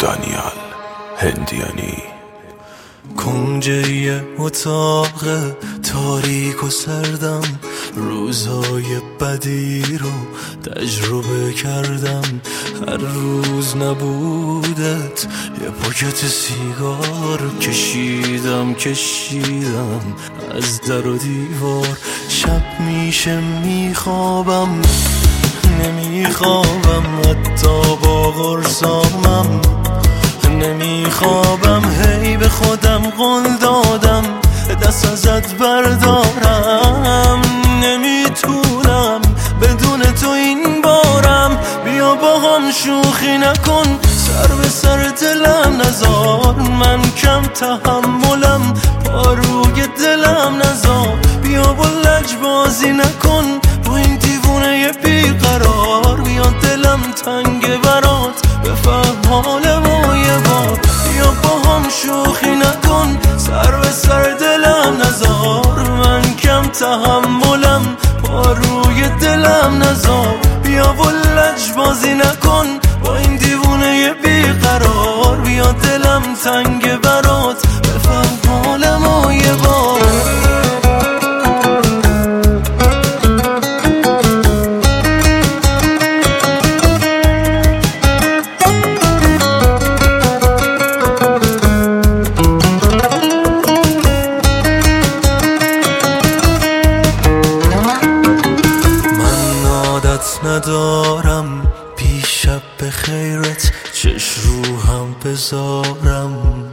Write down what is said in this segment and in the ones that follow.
دانیال هندیانی. کنج یه اتاق تاریک و سردم، روزهای بدی رو تجربه کردم. هر روز نبودت یه پاکت سیگار کشیدم از در و دیوار. شب میشه میخوابم نمیخوابم، حتی با قرصامم نمیخوابم. هی به خودم قول دادم دست ازت بردارم، نمیتونم بدون تو این بارم. بیا با هم شوخی نکن، سر به سر دلم نزار. من کم تحملم، پاروی دلم نزار. بیا با لجبازی نکن با این دیوونه بیقرار. بیا دلم تنگ برات، بفهم حال ما یه بار. بیا با هم شوخی نکن، سر به سر دلم نزار. من کم تحملم، پاروی دلم نزار. بیا و لجبازی نکن با این دیوونه بیقرار. بیا دلم تنگ برات، بفهم حال ما یه بار. ندارم بیشب به خیرت چش رو هم بذارم.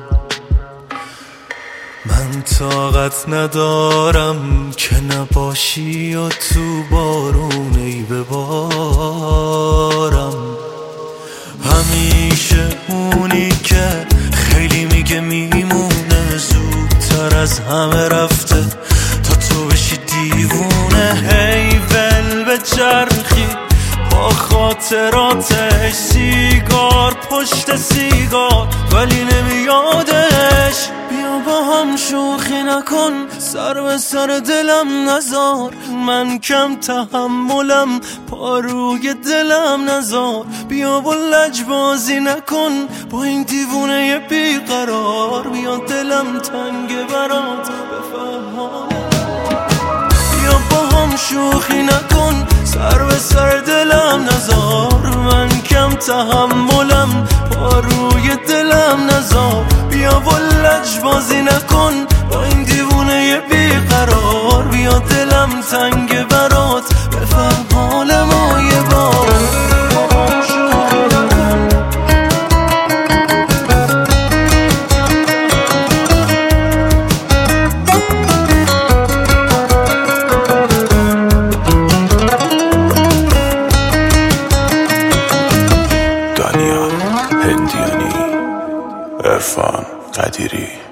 من طاقت ندارم که نباشی و تو بارونی ببارم. همیشه اونی که خیلی میگه میمونه، زودتر از همه رفته تا تو بشی دیوونه. هی ول به چرخی با خاطراتش، سیگار پشت سیگار ولی نمیادش. بیا با هم شوخی نکن، سر به سر دلم نزار. من کم تحملم، پاروی دلم نزار. بیا با لجبازی نکن با این دیوونه بیقرار. بیا دلم تنگ برات، بفهم. بیا با هم شوخی نکن، سر به سر دلم نزار. من کم تحملم، پاروی دلم نزار. بیا و لجبازی نکن با این دیوونه بیقرار. بیا دلم تنگ برات، بفهم حال ما یه بار. دانیال هندیانی، عرفان قدیری.